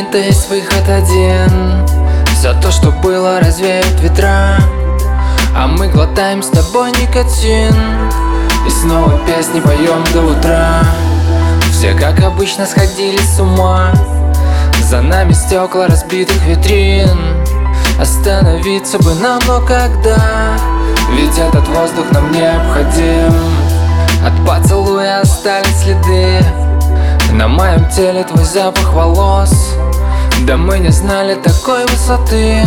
где-то есть выход один. Все то, что было, развеют ветра, а мы глотаем с тобой никотин. И снова песни поем до утра. Все, как обычно, сходили с ума. За нами стекла разбитых витрин. Остановиться бы нам, но когда? Ведь этот воздух нам необходим. От поцелуя остались следы. На моем теле твой запах волос. Да мы не знали такой высоты.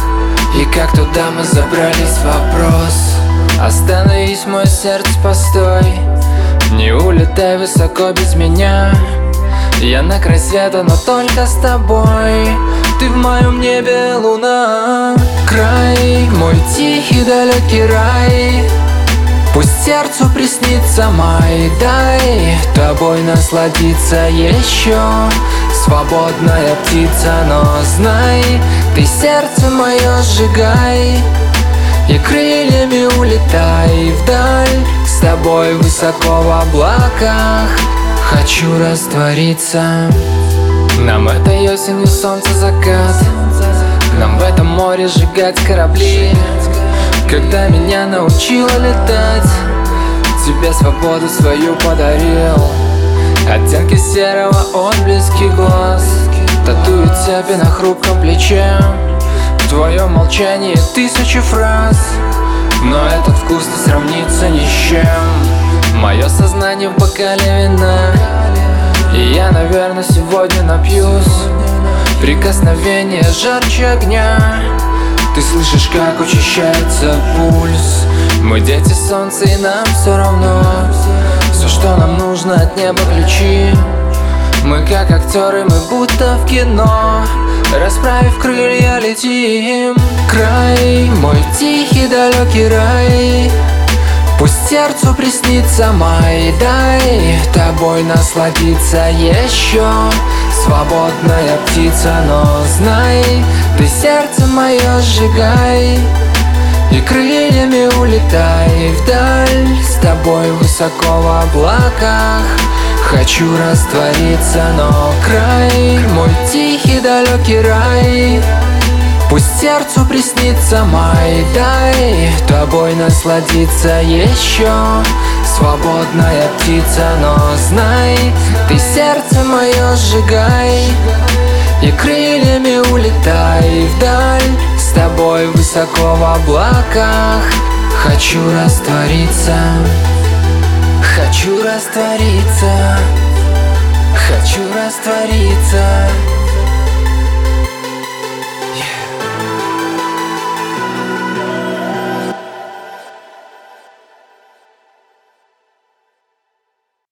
И как туда мы забрались, вопрос. Остановись, мой сердце, постой. Не улетай высоко без меня. Я на край света, но только с тобой. Ты в моем небе, луна. Край, мой тихий далекий рай. Пусть сердцу приснится май. Дай тобой насладиться еще. Свободная птица, но знай, ты сердце мое сжигай. И крыльями улетай вдаль. С тобой высоко в облаках хочу раствориться. Нам этой осенью солнце закат. Нам в этом море сжигать корабли. Когда меня научила летать, тебе свободу свою подарил. Оттенки серого, отблески глаз татуют цепи на хрупком плече. В твоем молчании тысячи фраз, но этот вкус не сравнится ни с чем. Мое сознание в бокале вина, и я, наверное, сегодня напьюсь. Прикосновение жарче огня. Ты слышишь, как учащается пульс. Мы дети солнца, и нам все равно. Все, что нам нужно, от неба ключи. Мы как актеры, мы будто в кино. Расправив крылья, летим. Край, мой тихий далекий рай. Пусть сердцу приснится май. Дай тобой насладиться еще. Свободная птица, но знай, ты сердце мое сжигай. И крыльями улетай вдаль. С тобой высоко в облаках хочу раствориться, но край, мой тихий далекий рай. Пусть сердцу приснится май. Дай тобой насладиться еще. Свободная птица, но знай, ты сердце мое сжигай. И крыльями улетай вдаль. С тобой высоко в облаках хочу раствориться. Хочу раствориться. Хочу раствориться.